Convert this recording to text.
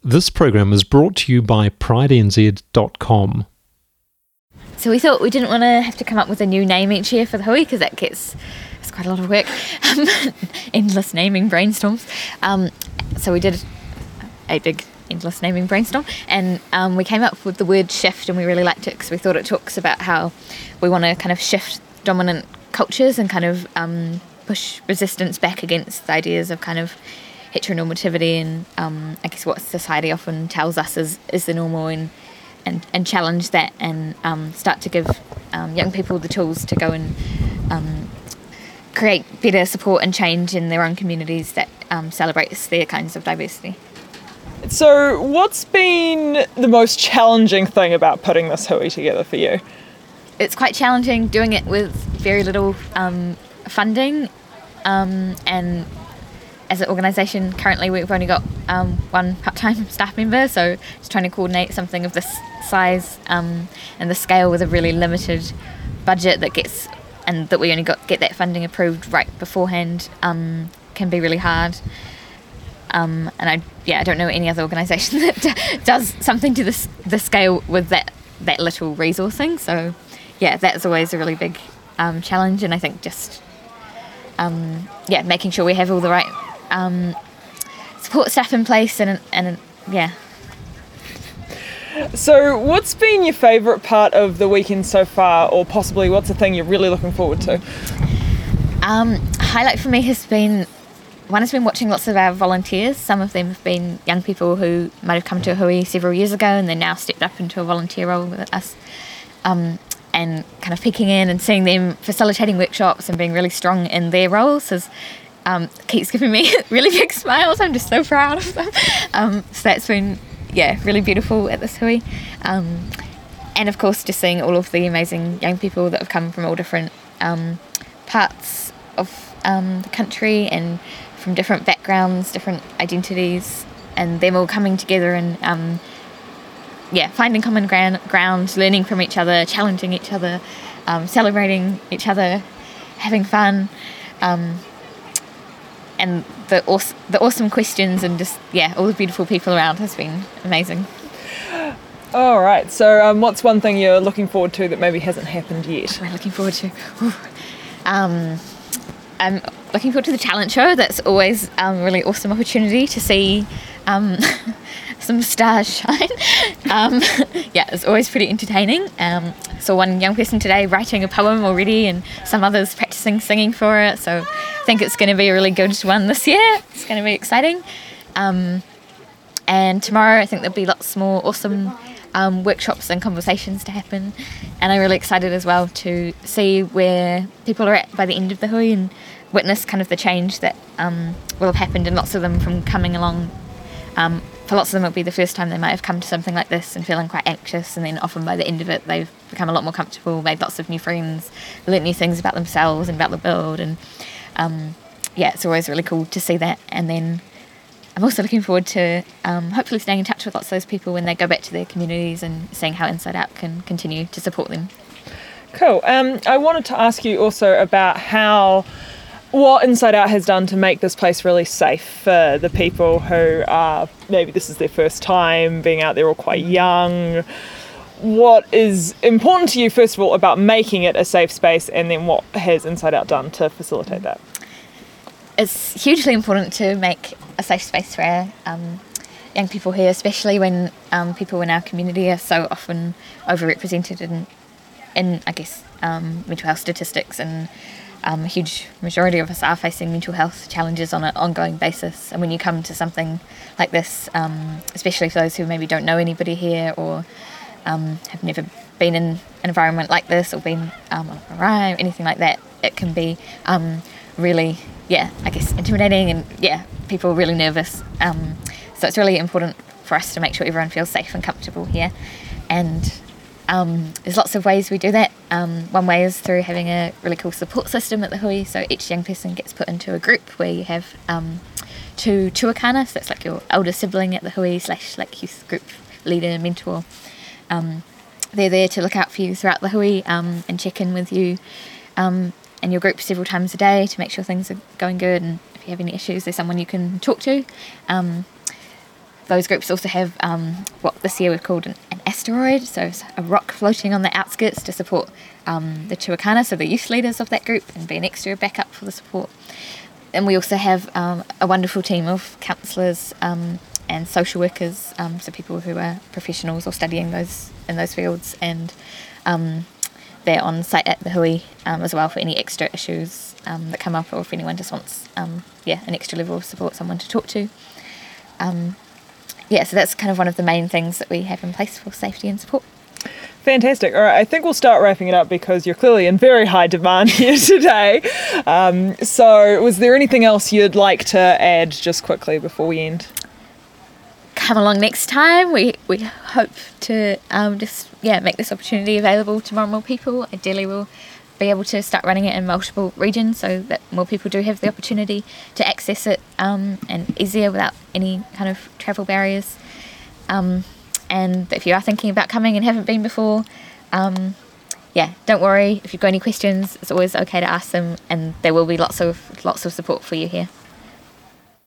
This program is brought to you by PrideNZ.com. So we thought we didn't want to have to come up with a new name each year for the hui because it's quite a lot of work, endless naming brainstorms. So we did a big endless naming brainstorm, and we came up with the word shift, and we really liked it because we thought it talks about how we want to kind of shift dominant cultures and kind of push resistance back against the ideas of kind of heteronormativity and I guess what society often tells us is the normal, and challenge that, and start to give young people the tools to go and create better support and change in their own communities that celebrates their kinds of diversity. So what's been the most challenging thing about putting this hui together for you? It's quite challenging doing it with very little funding, and as an organisation currently we've only got one part-time staff member, so just trying to coordinate something of this size and the scale with a really limited budget that we only get that funding approved right beforehand can be really hard. And I don't know any other organisation that does something to the scale with that little resourcing. So yeah, that's always a really big challenge, and I think just making sure we have all the right support staff in place and. So what's been your favourite part of the weekend so far, or possibly what's the thing you're really looking forward to? Highlight for me has been watching lots of our volunteers. Some of them have been young people who might have come to a hui several years ago and they're now stepped up into a volunteer role with us, and kind of peeking in and seeing them facilitating workshops and being really strong in their roles keeps giving me really big smiles. I'm just so proud of them. So that's been really beautiful at this hui, and of course just seeing all of the amazing young people that have come from all different parts of the country and from different backgrounds, different identities, and them all coming together and finding common ground, learning from each other, challenging each other, celebrating each other, having fun, and the awesome questions, and just all the beautiful people around has been amazing. All right, so what's one thing you're looking forward to that maybe hasn't happened yet? What am I looking forward to? I'm looking forward to the talent show. That's always a really awesome opportunity to see some stars shine. It's always pretty entertaining. Saw one young person today writing a poem already, and some others practicing singing for it. So I think it's going to be a really good one this year. It's going to be exciting. And tomorrow I think there'll be lots more awesome workshops and conversations to happen. And I'm really excited as well to see where people are at by the end of the hui and witness kind of the change that will have happened, and lots of them from coming along. For lots of them it'll be the first time they might have come to something like this and feeling quite anxious, and then often by the end of it they've become a lot more comfortable, made lots of new friends, learnt new things about themselves and about the world, and it's always really cool to see that. And then I'm also looking forward to hopefully staying in touch with lots of those people when they go back to their communities and seeing how Inside Out can continue to support them. Cool. I wanted to ask you also about what Inside Out has done to make this place really safe for the people who are, maybe this is their first time being out there or quite young. What is important to you, first of all, about making it a safe space, and then what has Inside Out done to facilitate that? It's hugely important to make a safe space for our young people here, especially when people in our community are so often overrepresented in I guess, mental health statistics, and a huge majority of us are facing mental health challenges on an ongoing basis. And when you come to something like this, especially for those who maybe don't know anybody here or have never been in an environment like this or been on a ride or anything like that, it can be really, I guess, intimidating, and people are really nervous. So it's really important for us to make sure everyone feels safe and comfortable here. And there's lots of ways we do that. One way is through having a really cool support system at the hui. So each young person gets put into a group where you have 2 tuakana, so that's like your elder sibling at the hui / like youth group leader, mentor. They're there to look out for you throughout the hui and check in with you and your group several times a day to make sure things are going good, and if you have any issues there's someone you can talk to. those groups also have what this year we've called an asteroid, so it's a rock floating on the outskirts to support the Tuakana, so the youth leaders of that group, and be an extra backup for the support. And we also have a wonderful team of counsellors and social workers, so people who are professionals or studying in those fields, and they're on site at the hui as well for any extra issues that come up, or if anyone just wants an extra level of support, someone to talk to. So that's kind of one of the main things that we have in place for safety and support. Fantastic. All right, I think we'll start wrapping it up because you're clearly in very high demand here today. So was there anything else you'd like to add just quickly before we end? Come along next time. We hope to make this opportunity available to more and more people. Ideally we'll be able to start running it in multiple regions so that more people do have the opportunity to access it and easier without any kind of travel barriers. And if you are thinking about coming and haven't been before, don't worry. If you've got any questions, it's always okay to ask them, and there will be lots of support for you here.